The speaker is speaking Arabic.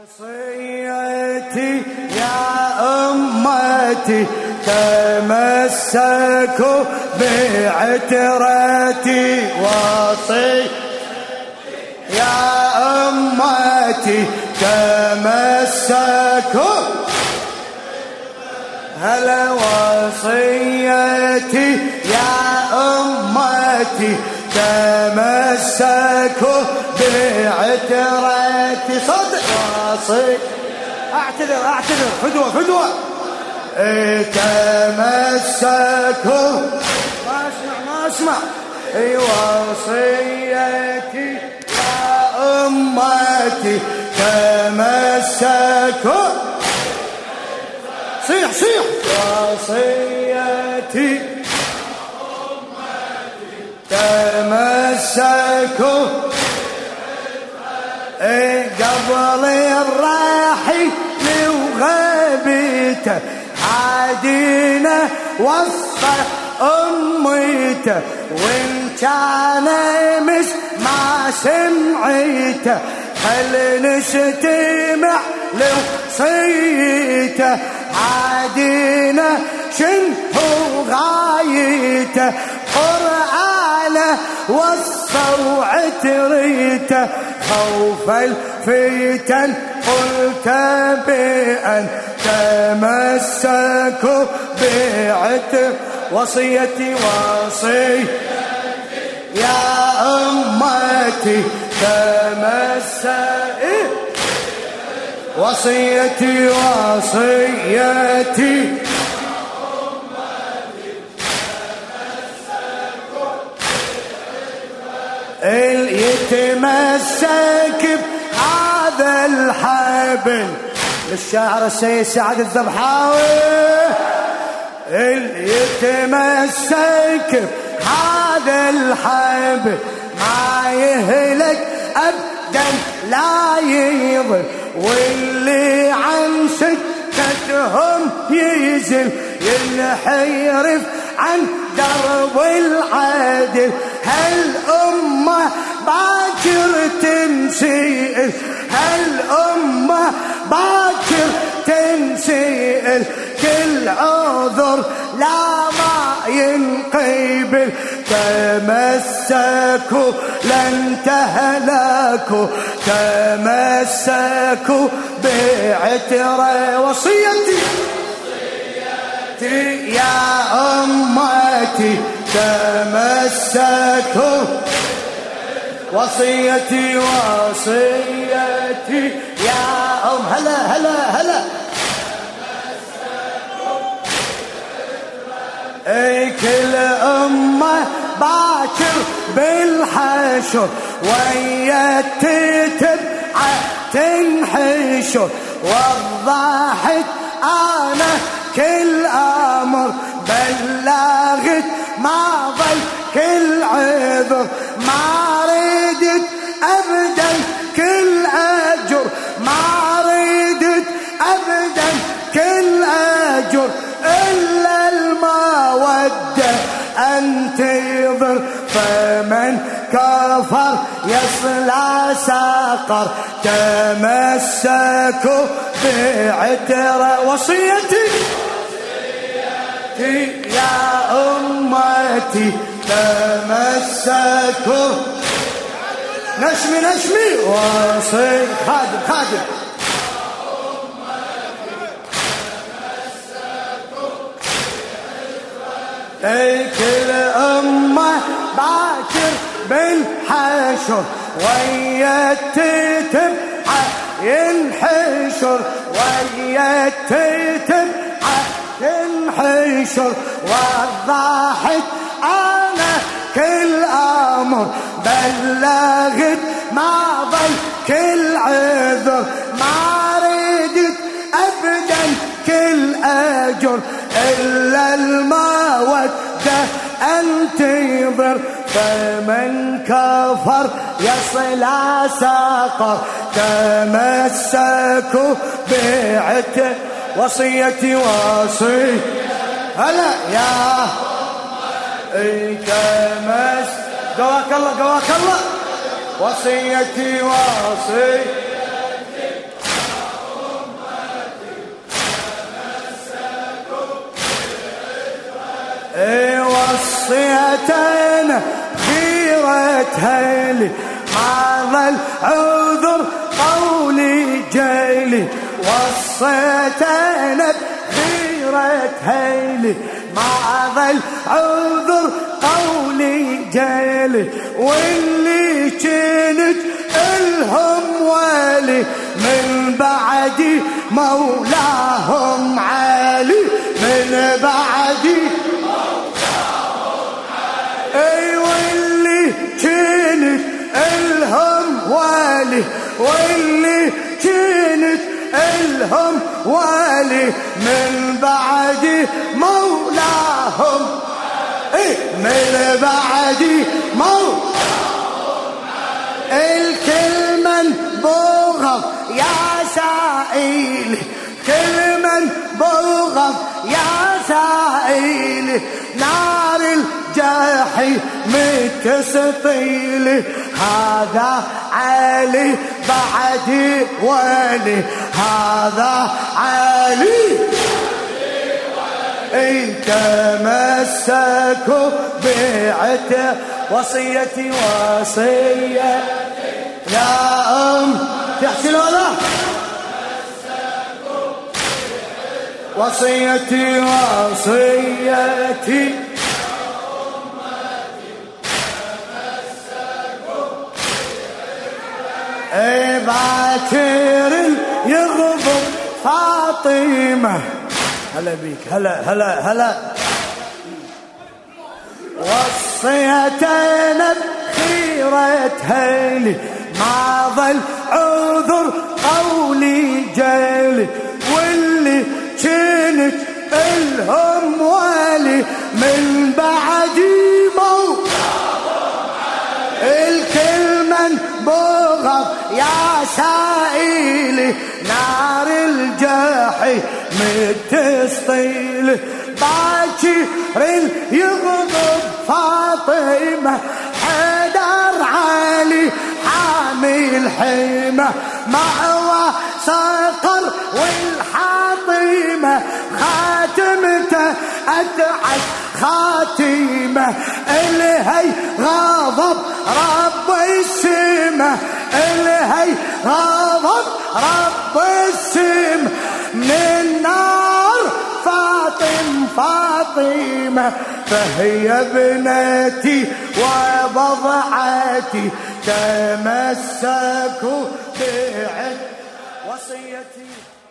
وصيتي يا أمتي تمسكوا بعترتي وصيتي يا أمتي تمسكوا هلا وصيتي يا أمتي تمسكوا بعترتي صدق وصي اعتذر فدوة تمسكوا ما اسمع وصيتي يا أمتي تمسكوا صيح وصيتي تمسكوا قبل الراحل وغيبته عادينا وصى أميته وإن كان مش ما سمعيته خل نستمع لوصيته عادينا شنو غايته قرآنه وصى وعتريته خوف الفتن قلت بأن تمسكوا بعتر وصيتي يا أمتي تمسكوا وصيتي اللي يتمسك بهذا الحبل للشاعر السيد سعد الذبحاوي اللي يتمسك بهذا الحبل ما يهلك أبدا لا يضل واللي عن سكتهم يزل ينحرف عن درب العدل هالأمة باكر تنسئل هالأمة باكر تنسئل كل عذر لا ما ينقبل تمسكوا لن تهلكوا تمسكوا بعترة وصيتي يا أمتي تمسكوا وصيتي يا هلا كل أمة باكر بالحشر ويا تتبع تنحشر وضحت أنا كل أمر بلغت ما ضل كل عذر ما ردت أبدا كل أجر ما ردت أبدا كل أجر إلا المودة أن تضر فمن كفر يصلى سقر تمسكوا بعترة وصيتي يا أمتي تمسكوا نشمي وصي خادم كل أمة باكر بالحشر ويا تتبع ينحشر ويا تتبع ينحشر وضحت أنا كل أمر بلغت ما ضل كل عذر ما ردت أبدا كل أجر إلا المودة أن تضر فمن كفر يصلى سقر تمسكوا بعترة وصيتي هلا يا تمس قواك الله وصيتي خيرتها لي ما ظل عذر قولي جيلي وصيت انا بخيرتها لي ما ظل عذر قولي جيلي واللي كنت الهم والي من بعدي مولاهم علي من بعدي مولاهم علي اي واللي كنت الهم والي واللي كنت الهم والي من بعدي مولاهم اي من بعدي مولاهم الكل من بغض يا سائلي كل من بغض يا سائلي نار الجحيم تسطيلي هذا علي بعدي ولي هذا علي إن تمسكوا بيعته وصيتي وصية يا تحسن ولا وصيتي وصيتي اي باكر يغضب فاطمة هلا بيك هلا هلا وصيتنا بخيرتها لي ما ظل عذر قولي جيلي واللي كنت الهم والي من بعدي مولاهم الكل من بغض يا سائلي نار الجحيم تسطيلي باكر يغضب فاطمة حيدر علي حامي الحمى مأوى صقر والحاطمة خاتمته أتعس خاتمة الهي غضب رب السما الهي غضب رب السما من النار فاطمة فهي ابنتي وبضعتي تمسكوا بعهد وصيتي